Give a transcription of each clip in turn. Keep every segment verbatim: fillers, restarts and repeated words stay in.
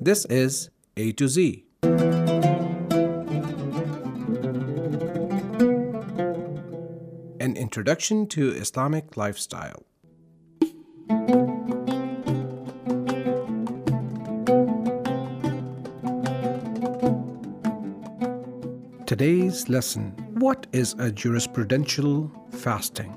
This is A to Z. An introduction to Islamic lifestyle. Today's lesson: what is a jurisprudential fasting?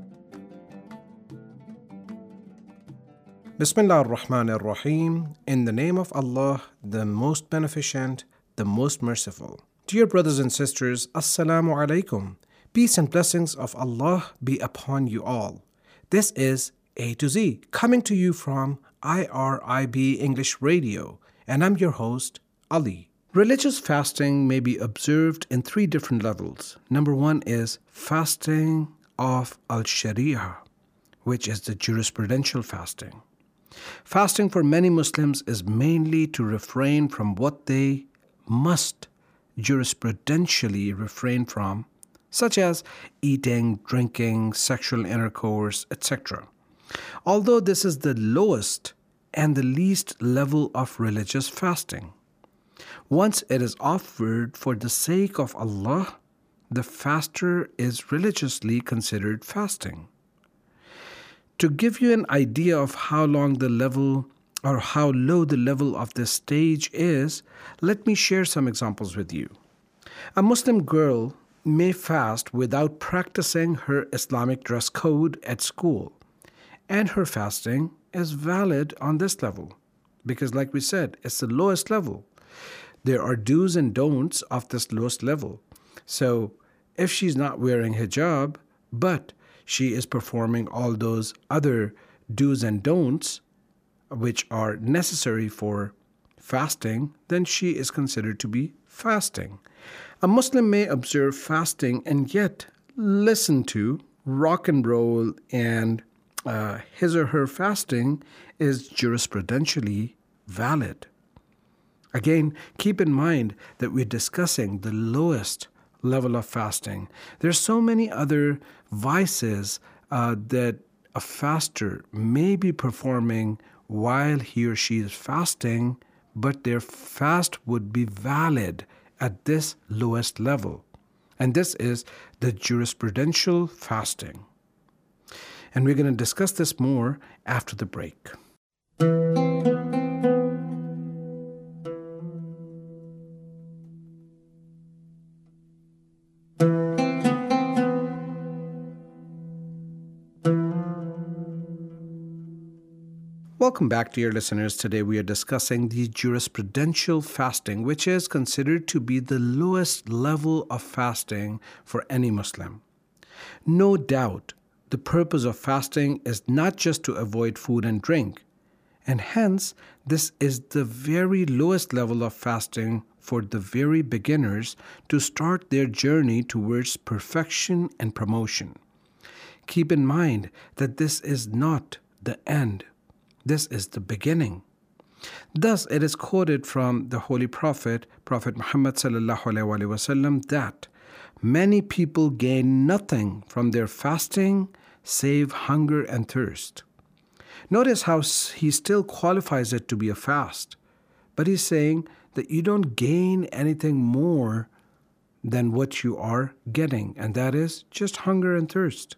Bismillah ar-Rahman ar-Rahim. In the name of Allah, the most beneficent, the most merciful. Dear brothers and sisters, Assalamu alaikum. Peace and blessings of Allah be upon you all. This is A to Z, coming to you from I R I B English Radio, and I'm your host, Ali. Religious fasting may be observed in three different levels. Number one is fasting of al-Sharia, which is the jurisprudential fasting. Fasting for many Muslims is mainly to refrain from what they must jurisprudentially refrain from, such as eating, drinking, sexual intercourse, et cetera. Although this is the lowest and the least level of religious fasting. Once it is offered for the sake of Allah, the faster is religiously considered fasting. To give you an idea of how long the level or how low the level of this stage is, let me share some examples with you. A Muslim girl may fast without practicing her Islamic dress code at school, and her fasting is valid on this level because, like we said, it's the lowest level. There are do's and don'ts of this lowest level. So if she's not wearing hijab, but she is performing all those other do's and don'ts, which are necessary for fasting, then she is considered to be fasting. A Muslim may observe fasting and yet listen to rock and roll, and uh, his or her fasting is jurisprudentially valid. Again, keep in mind that we're discussing the lowest level of fasting. There's so many other vices uh, that a faster may be performing while he or she is fasting, but their fast would be valid at this lowest level. And this is the jurisprudential fasting. And we're going to discuss this more after the break. Welcome back, dear listeners. Today we are discussing the jurisprudential fasting, which is considered to be the lowest level of fasting for any Muslim. No doubt, the purpose of fasting is not just to avoid food and drink, and hence this is the very lowest level of fasting for the very beginners to start their journey towards perfection and promotion. Keep in mind that this is not the end. This is the beginning. Thus, it is quoted from the Holy Prophet, Prophet Muhammad sallallahu alaihi wasallam, that many people gain nothing from their fasting save hunger and thirst. Notice how he still qualifies it to be a fast, but he's saying that you don't gain anything more than what you are getting, and that is just hunger and thirst.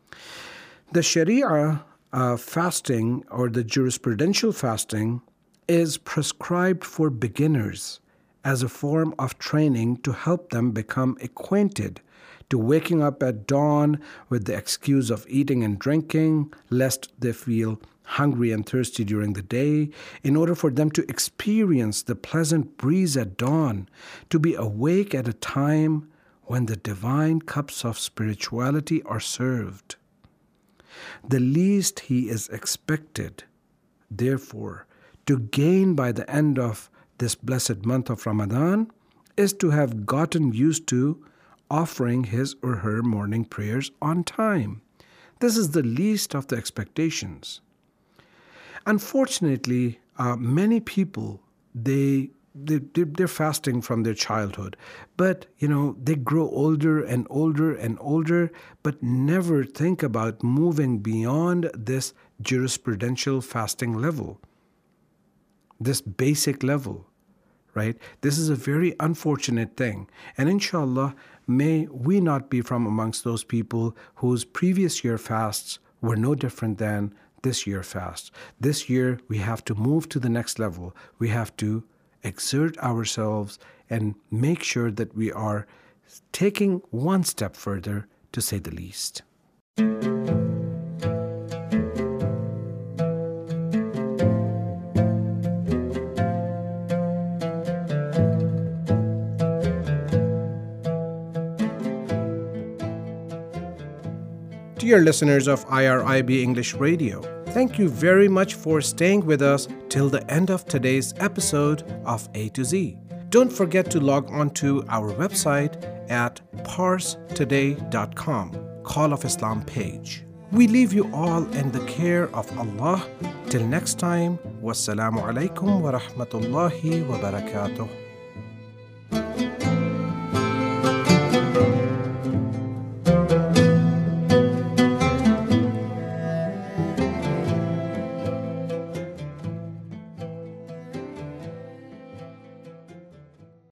The Sharia Uh, fasting, or the jurisprudential fasting, is prescribed for beginners as a form of training to help them become acquainted to waking up at dawn with the excuse of eating and drinking, lest they feel hungry and thirsty during the day, in order for them to experience the pleasant breeze at dawn, to be awake at a time when the divine cups of spirituality are served. The least he is expected, therefore, to gain by the end of this blessed month of Ramadan is to have gotten used to offering his or her morning prayers on time. This is the least of the expectations. Unfortunately, uh, many people, they They, they're fasting from their childhood. But, you know, they grow older and older and older, but never think about moving beyond this jurisprudential fasting level. this basic level, right? This is a very unfortunate thing. And inshallah, may we not be from amongst those people whose previous year fasts were no different than this year fast. This year, we have to move to the next level. We have to exert ourselves and make sure that we are taking one step further, to say the least. Dear listeners of I R I B English Radio, thank you very much for staying with us till the end of today's episode of A to Z. Don't forget to log on to our website at parse today dot com, Call of Islam page. We leave you all in the care of Allah. Till next time, wassalamu alaikum wa rahmatullahi wa barakatuh.